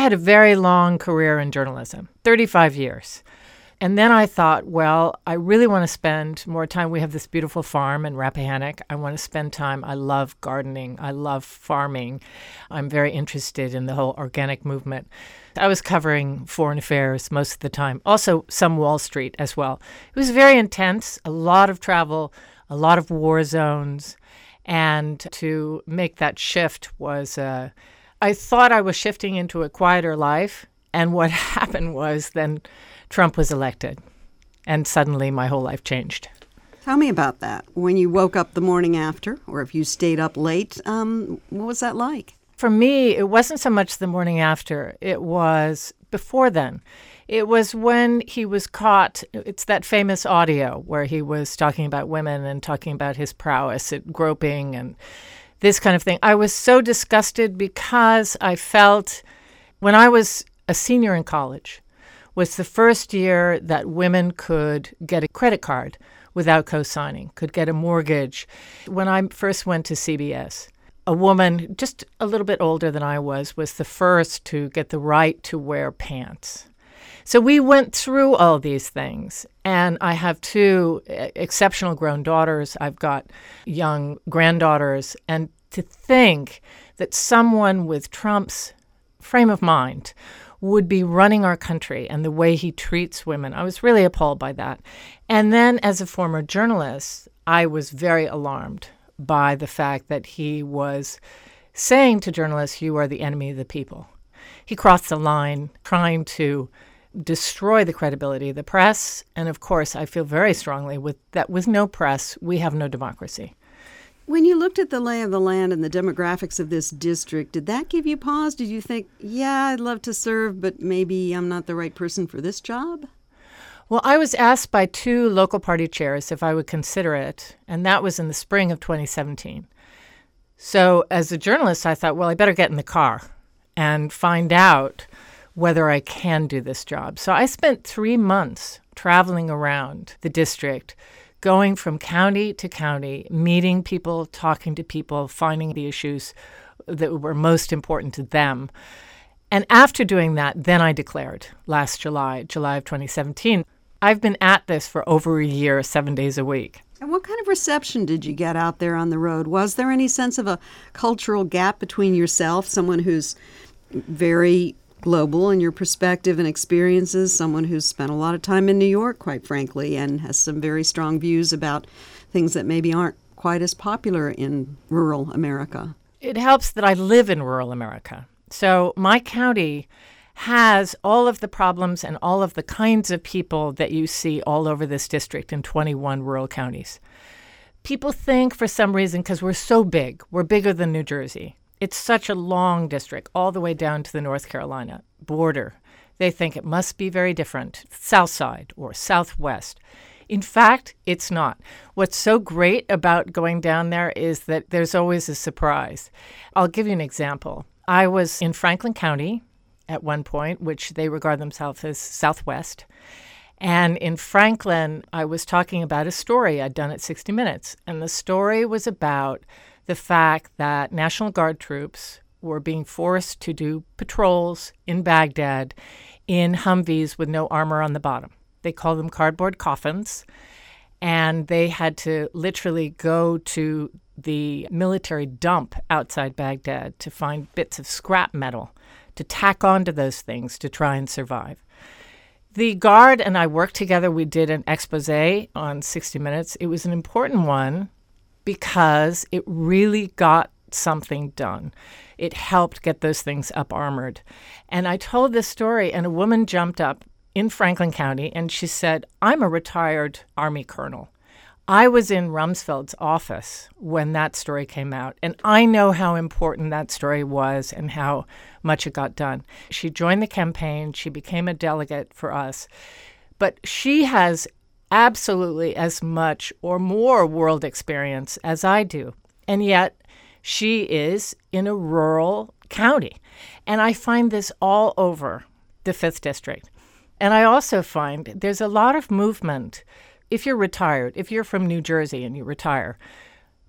had a very long career in journalism, 35 years. And then I thought, well, I really want to spend more time. We have this beautiful farm in Rappahannock. I want to spend time. I love gardening. I love farming. I'm very interested in the whole organic movement. I was covering foreign affairs most of the time, also some Wall Street as well. It was very intense, a lot of travel, a lot of war zones. And to make that shift was, I thought I was shifting into a quieter life. And what happened was then Trump was elected, and suddenly my whole life changed. Tell me about that. When you woke up the morning after, or if you stayed up late, what was that like? For me, it wasn't so much the morning after. It was before then. It was when he was caught. It's that famous audio where he was talking about women and talking about his prowess at groping and this kind of thing. I was so disgusted because I felt when I was a senior in college, was the first year that women could get a credit card without co-signing, could get a mortgage. When I first went to CBS, a woman just a little bit older than I was the first to get the right to wear pants. So we went through all these things, and I have two exceptional grown daughters. I've got young granddaughters, and to think that someone with Trump's frame of mind would be running our country and the way he treats women. I was really appalled by that. And then as a former journalist, I was very alarmed by the fact that he was saying to journalists, you are the enemy of the people. He crossed the line trying to destroy the credibility of the press. And of course, I feel very strongly that with no press, we have no democracy. When you looked at the lay of the land and the demographics of this district, did that give you pause? Did you think, yeah, I'd love to serve, but maybe I'm not the right person for this job? Well, I was asked by two local party chairs if I would consider it, and that was in the spring of 2017. So as a journalist, I thought, well, I better get in the car and find out whether I can do this job. So I spent 3 months traveling around the district, going from county to county, meeting people, talking to people, finding the issues that were most important to them. And after doing that, then I declared last July of 2017. I've been at this for over a year, 7 days a week. And what kind of reception did you get out there on the road? Was there any sense of a cultural gap between yourself, someone who's very global in your perspective and experiences, someone who's spent a lot of time in New York, quite frankly, and has some very strong views about things that maybe aren't quite as popular in rural America? It helps that I live in rural America. So my county has all of the problems and all of the kinds of people that you see all over this district in 21 rural counties. People think for some reason, because we're so big, we're bigger than New Jersey. It's such a long district, all the way down to the North Carolina border. They think it must be very different, south side or southwest. In fact, it's not. What's so great about going down there is that there's always a surprise. I'll give you an example. I was in Franklin County at one point, which they regard themselves as southwest. And in Franklin, I was talking about a story I'd done at 60 Minutes. And the story was about the fact that National Guard troops were being forced to do patrols in Baghdad in Humvees with no armor on the bottom. They call them cardboard coffins. And they had to literally go to the military dump outside Baghdad to find bits of scrap metal to tack onto those things to try and survive. The Guard and I worked together. We did an expose on 60 Minutes. It was an important one because it really got something done. It helped get those things up armored. And I told this story, and a woman jumped up in Franklin County, and she said, I'm a retired Army colonel. I was in Rumsfeld's office when that story came out, and I know how important that story was and how much it got done. She joined the campaign. She became a delegate for us. But she has absolutely as much or more world experience as I do. And yet she is in a rural county. And I find this all over the 5th District. And I also find there's a lot of movement. If you're retired, if you're from New Jersey and you retire,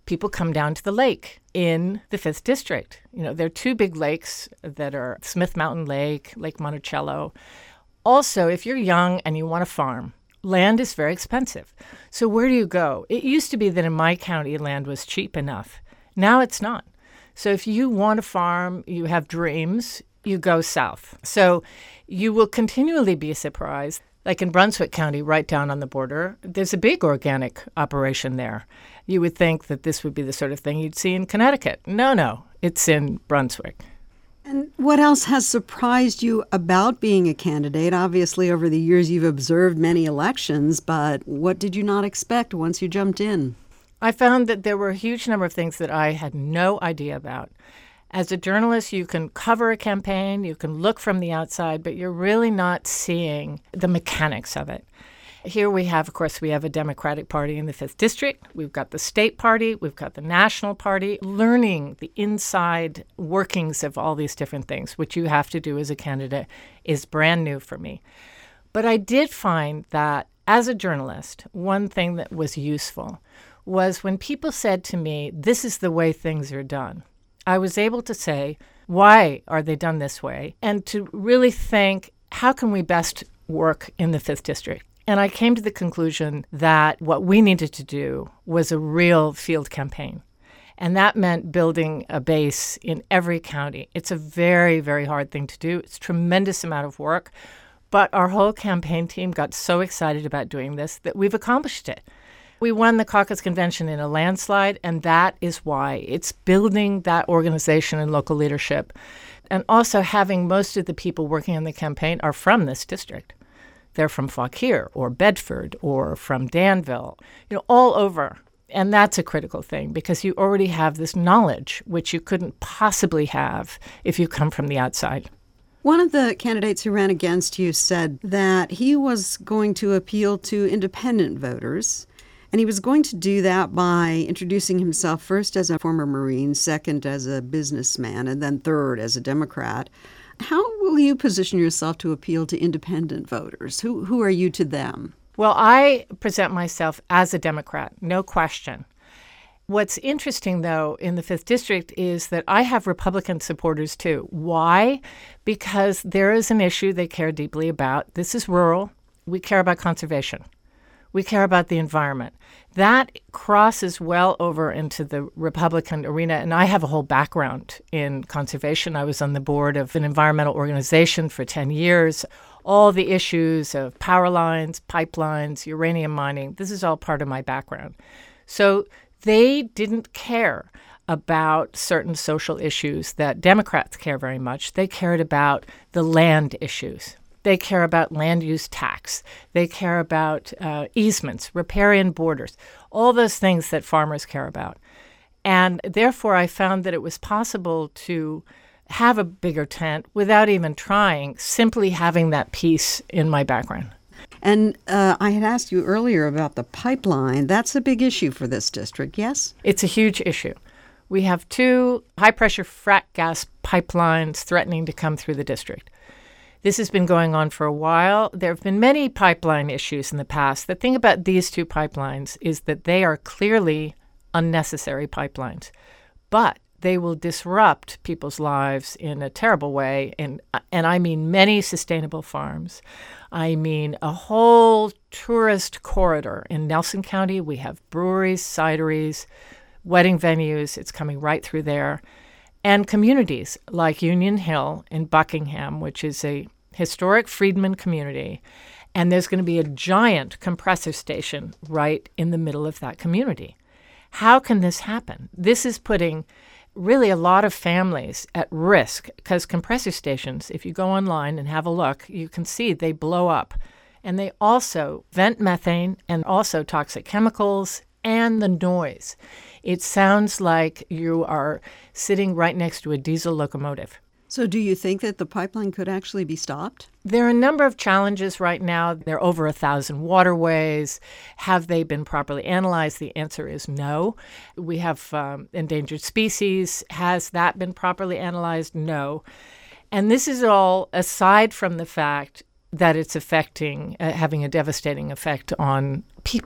people come down to the lake in the 5th District. There are two big lakes that are Smith Mountain Lake, Lake Monticello. Also, if you're young and you want to farm, land is very expensive. So where do you go? It used to be that in my county, land was cheap enough. Now it's not. So if you want to farm, you have dreams, you go south. So you will continually be surprised. Like in Brunswick County, right down on the border, there's a big organic operation there. You would think that this would be the sort of thing you'd see in Connecticut. No, it's in Brunswick. And what else has surprised you about being a candidate? Obviously, over the years, you've observed many elections, but what did you not expect once you jumped in? I found that there were a huge number of things that I had no idea about. As a journalist, you can cover a campaign, you can look from the outside, but you're really not seeing the mechanics of it. Here we have a Democratic Party in the 5th District. We've got the state party. We've got the national party. Learning the inside workings of all these different things, which you have to do as a candidate, is brand new for me. But I did find that as a journalist, one thing that was useful was when people said to me, this is the way things are done. I was able to say, why are they done this way? And to really think, how can we best work in the 5th District? And I came to the conclusion that what we needed to do was a real field campaign. And that meant building a base in every county. It's a very, very hard thing to do. It's a tremendous amount of work. But our whole campaign team got so excited about doing this that we've accomplished it. We won the caucus convention in a landslide, and that is why. It's building that organization and local leadership. And also having most of the people working on the campaign are from this district. They're from Fauquier or Bedford or from Danville, all over. And that's a critical thing because you already have this knowledge, which you couldn't possibly have if you come from the outside. One of the candidates who ran against you said that he was going to appeal to independent voters. And he was going to do that by introducing himself first as a former Marine, second as a businessman, and then third as a Democrat. How will you position yourself to appeal to independent voters? Who are you to them? Well, I present myself as a Democrat, no question. What's interesting, though, in the 5th District is that I have Republican supporters, too. Why? Because there is an issue they care deeply about. This is rural. We care about conservation. We care about the environment. That crosses well over into the Republican arena, and I have a whole background in conservation. I was on the board of an environmental organization for 10 years. All the issues of power lines, pipelines, uranium mining, this is all part of my background. So they didn't care about certain social issues that Democrats care very much. They cared about the land issues. They care about land use tax. They care about easements, riparian borders, all those things that farmers care about. And therefore, I found that it was possible to have a bigger tent without even trying, simply having that piece in my background. And I had asked you earlier about the pipeline. That's a big issue for this district, yes? It's a huge issue. We have 2 high-pressure frac gas pipelines threatening to come through the district. This has been going on for a while. There have been many pipeline issues in the past. The thing about these 2 pipelines is that they are clearly unnecessary pipelines, but they will disrupt people's lives in a terrible way. And I mean many sustainable farms. I mean a whole tourist corridor. In Nelson County, we have breweries, cideries, wedding venues. It's coming right through there. And communities like Union Hill in Buckingham, which is a historic freedmen community. And there's going to be a giant compressor station right in the middle of that community. How can this happen? This is putting really a lot of families at risk because compressor stations, if you go online and have a look, you can see they blow up. And they also vent methane and also toxic chemicals and the noise. It sounds like you are sitting right next to a diesel locomotive. So do you think that the pipeline could actually be stopped? There are a number of challenges right now. There are over 1,000 waterways. Have they been properly analyzed? The answer is no. We have endangered species. Has that been properly analyzed? No. And this is all aside from the fact that it's having a devastating effect on people.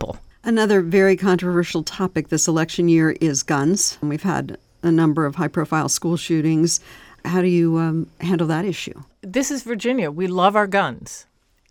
Another very controversial topic this election year is guns. We've had a number of high-profile school shootings. How do you handle that issue? This is Virginia. We love our guns.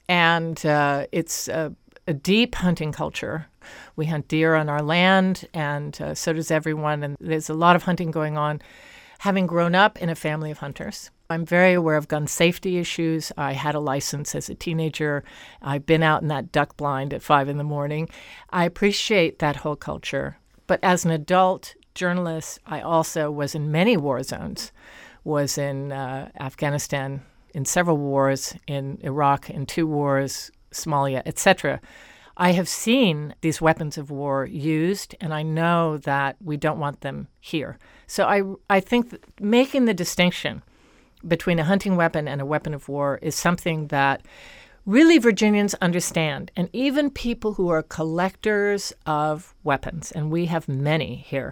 And it's a deep hunting culture. We hunt deer on our land, and so does everyone. And there's a lot of hunting going on. Having grown up in a family of hunters, I'm very aware of gun safety issues. I had a license as a teenager. I've been out in that duck blind at 5 a.m. I appreciate that whole culture. But as an adult journalist, I also was in many war zones, was in Afghanistan, in several wars, in Iraq, in 2 wars, Somalia, etc. I have seen these weapons of war used, and I know that we don't want them here. So I think that making the distinction between a hunting weapon and a weapon of war is something that really Virginians understand. And even people who are collectors of weapons, and we have many here,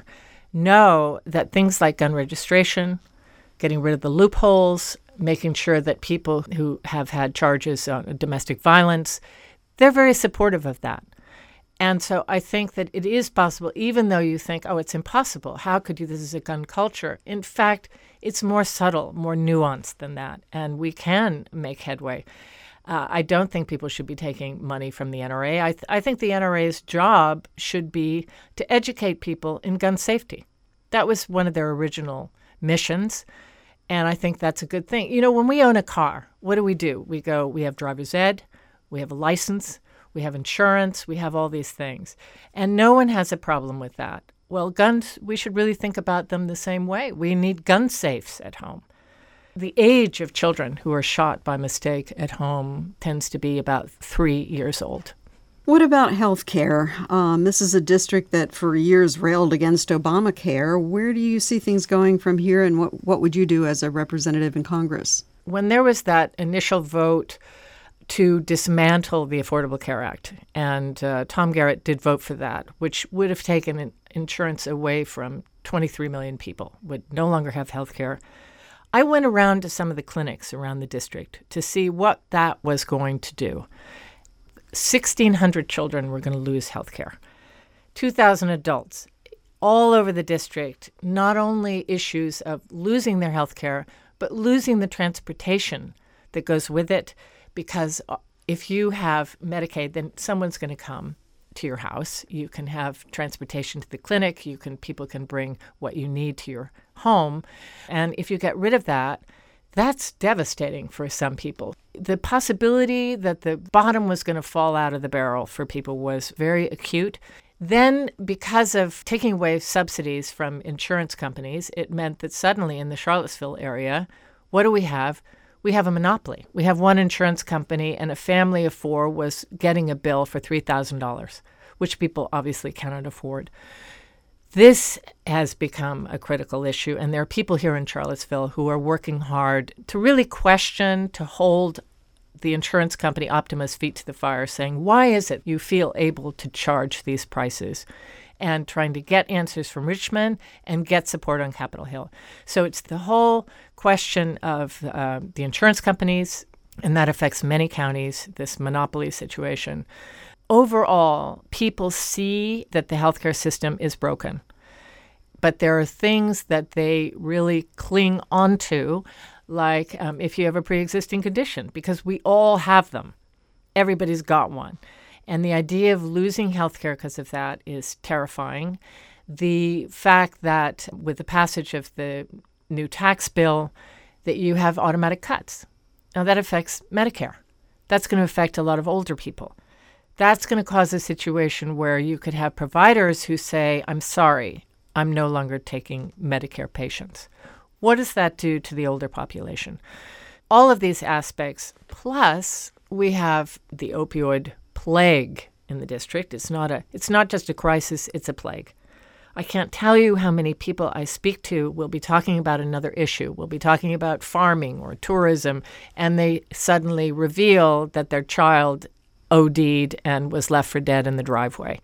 know that things like gun registration, getting rid of the loopholes, making sure that people who have had charges on domestic violence, they're very supportive of that. And so I think that it is possible, even though you think, oh, it's impossible. How could you? This is a gun culture. In fact, it's more subtle, more nuanced than that, and we can make headway. I don't think people should be taking money from the NRA. I think the NRA's job should be to educate people in gun safety. That was one of their original missions, and I think that's a good thing. You know, when we own a car, what do? We have driver's ed, we have a license, we have insurance, we have all these things. And no one has a problem with that. Well, guns, we should really think about them the same way. We need gun safes at home. The age of children who are shot by mistake at home tends to be about 3 years old. What about health care? This is a district that for years railed against Obamacare. Where do you see things going from here, and what would you do as a representative in Congress? When there was that initial vote to dismantle the Affordable Care Act, and Tom Garrett did vote for that, which would have taken insurance away from 23 million people, would no longer have health care. I went around to some of the clinics around the district to see what that was going to do. 1,600 children were going to lose health care. 2,000 adults all over the district, not only issues of losing their health care, but losing the transportation that goes with it. Because if you have Medicaid, then someone's going to come to your house. You can have transportation to the clinic. People can bring what you need to your home. And if you get rid of that, that's devastating for some people. The possibility that the bottom was going to fall out of the barrel for people was very acute. Then, because of taking away subsidies from insurance companies, it meant that suddenly in the Charlottesville area, what do we have? We have a monopoly. We have one insurance company, and a family of 4 was getting a bill for $3,000, which people obviously cannot afford. This has become a critical issue, and there are people here in Charlottesville who are working hard to really question, to hold the insurance company Optima's feet to the fire, saying, why is it you feel able to charge these prices? And trying to get answers from Richmond and get support on Capitol Hill. So it's the whole question of the insurance companies, and that affects many counties, this monopoly situation. Overall, people see that the healthcare system is broken, but there are things that they really cling onto, like if you have a pre-existing condition, because we all have them. Everybody's got one. And the idea of losing health care because of that is terrifying. The fact that with the passage of the new tax bill, that you have automatic cuts. Now that affects Medicare. That's going to affect a lot of older people. That's going to cause a situation where you could have providers who say, I'm sorry, I'm no longer taking Medicare patients. What does that do to the older population? All of these aspects, plus we have the opioid plague in the district. It's not just a crisis, it's a plague. I can't tell you how many people I speak to will be talking about another issue. We'll be talking about farming or tourism, and they suddenly reveal that their child OD'd and was left for dead in the driveway.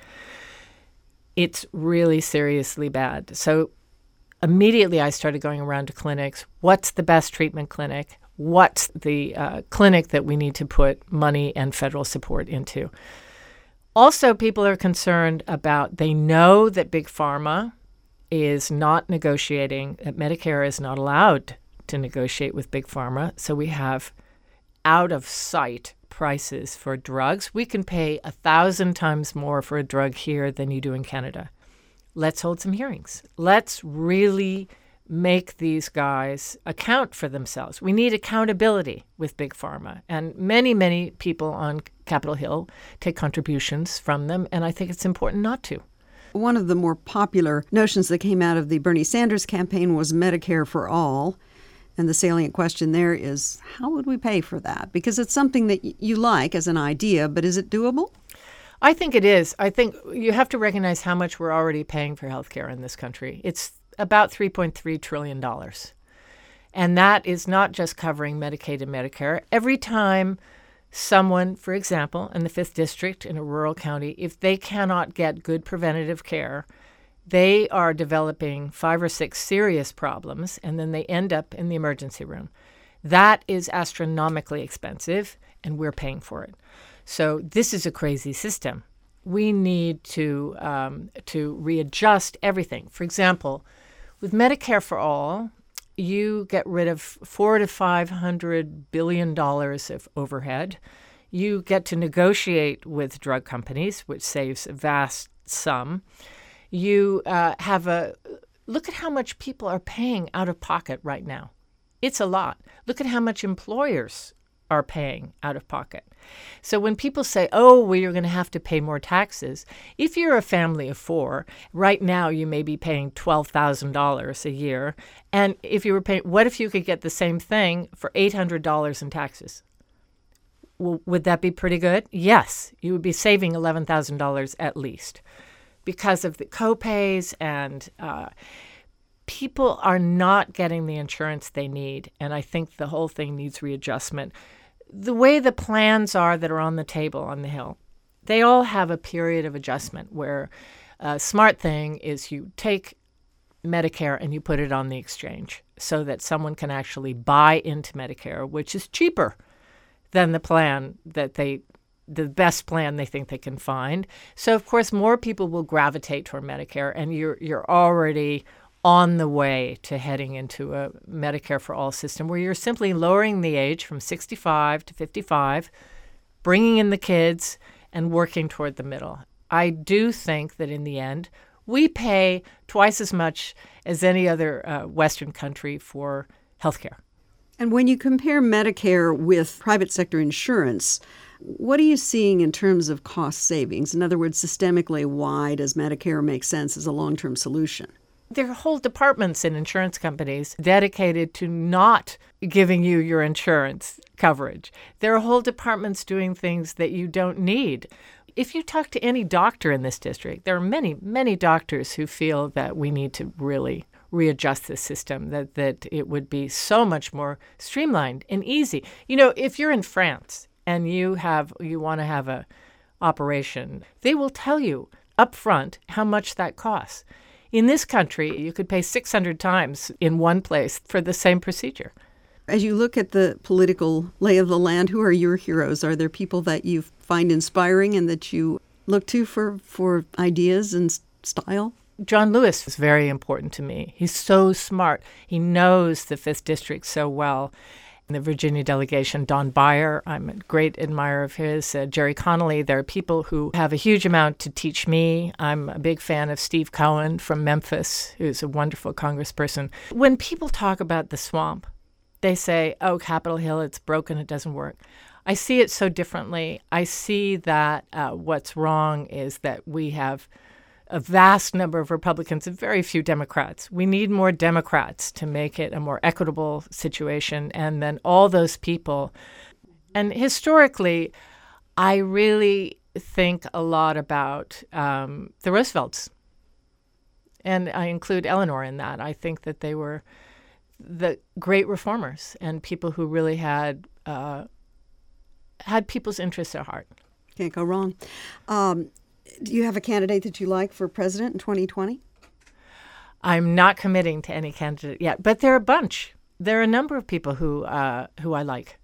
It's really seriously bad. So immediately I started going around to clinics. What's the best treatment clinic? What's the clinic that we need to put money and federal support into? Also, people are concerned about, they know that Big Pharma is not negotiating, that Medicare is not allowed to negotiate with Big Pharma. So we have out-of-sight prices for drugs. We can pay 1,000 times more for a drug here than you do in Canada. Let's hold some hearings. Let's really make these guys account for themselves. We need accountability with Big Pharma. And many, many people on Capitol Hill take contributions from them, and I think it's important not to. One of the more popular notions that came out of the Bernie Sanders campaign was Medicare for all. And the salient question there is, how would we pay for that? Because it's something that you like as an idea, but is it doable? I think it is. I think you have to recognize how much we're already paying for healthcare in this country. It's about $3.3 trillion. And that is not just covering Medicaid and Medicare. Every time someone, for example, in the 5th District in a rural county, if they cannot get good preventative care, they are developing 5 or 6 serious problems, and then they end up in the emergency room. That is astronomically expensive, and we're paying for it. So this is a crazy system. We need to readjust everything. For example, with Medicare for All, you get rid of $400 to $500 billion of overhead. You get to negotiate with drug companies, which saves a vast sum. You look at how much people are paying out of pocket right now. It's a lot. Look at how much employers are paying out of pocket. So when people say, oh, well, you're going to have to pay more taxes, if you're a family of 4, right now you may be paying $12,000 a year. And if you were paying, what if you could get the same thing for $800 in taxes? Well, would that be pretty good? Yes, you would be saving $11,000 at least because of the copays, and people are not getting the insurance they need. And I think the whole thing needs readjustment. The way the plans are that are on the table on the Hill, they all have a period of adjustment where a smart thing is you take Medicare and you put it on the exchange so that someone can actually buy into Medicare, which is cheaper than the plan that the best plan they think they can find. So, of course, more people will gravitate toward Medicare, and you're already on the way to heading into a Medicare for All system where you're simply lowering the age from 65 to 55, bringing in the kids, and working toward the middle. I do think that in the end, we pay twice as much as any other Western country for healthcare. And when you compare Medicare with private sector insurance, what are you seeing in terms of cost savings? In other words, systemically, why does Medicare make sense as a long-term solution? There are whole departments in insurance companies dedicated to not giving you your insurance coverage. There are whole departments doing things that you don't need. If you talk to any doctor in this district, there are many, many doctors who feel that we need to really readjust this system, that it would be so much more streamlined and easy. You know, if you're in France and you want to have a operation, they will tell you up front how much that costs. In this country, you could pay 600 times in one place for the same procedure. As you look at the political lay of the land, who are your heroes? Are there people that you find inspiring and that you look to for ideas and style? John Lewis is very important to me. He's so smart. He knows the 5th District so well. In the Virginia delegation, Don Beyer, I'm a great admirer of his. Jerry Connolly, there are people who have a huge amount to teach me. I'm a big fan of Steve Cohen from Memphis, who's a wonderful congressperson. When people talk about the swamp, they say, oh, Capitol Hill, it's broken, it doesn't work. I see it so differently. I see that what's wrong is that we have a vast number of Republicans and very few Democrats. We need more Democrats to make it a more equitable situation. And then all those people. And historically, I really think a lot about the Roosevelts. And I include Eleanor in that. I think that they were the great reformers and people who really had people's interests at heart. Can't go wrong. Do you have a candidate that you like for president in 2020? I'm not committing to any candidate yet, but there are a bunch. There are a number of people who I like.